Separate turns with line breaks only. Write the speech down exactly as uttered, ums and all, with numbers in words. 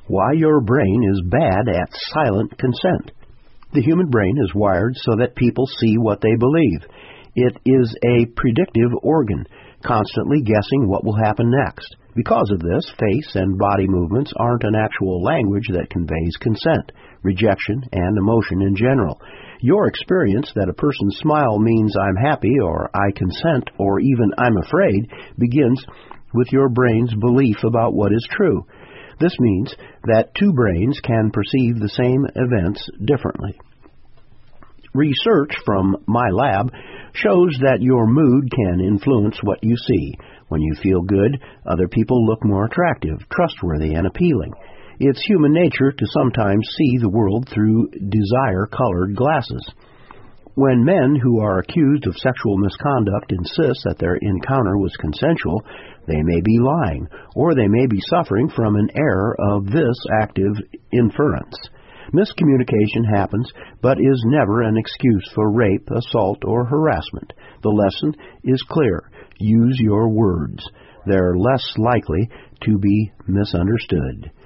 why your brain is bad at silent consent. The human brain is wired so that people see what they believe. It is a predictive organ, constantly guessing what will happen next. Because of this, face and body movements aren't an actual language that conveys consent, rejection, and emotion in general. Your experience that a person's smile means I'm happy, or I consent, or even I'm afraid, begins with your brain's belief about what is true. This means that two brains can perceive the same events differently. Research from my lab shows that your mood can influence what you see. When you feel good, other people look more attractive, trustworthy, and appealing. It's human nature to sometimes see the world through desire-colored glasses. When men who are accused of sexual misconduct insist that their encounter was consensual, they may be lying, or they may be suffering from an error of this active inference. Miscommunication happens, but is never an excuse for rape, assault, or harassment. The lesson is clear. Use your words. They're less likely to be misunderstood.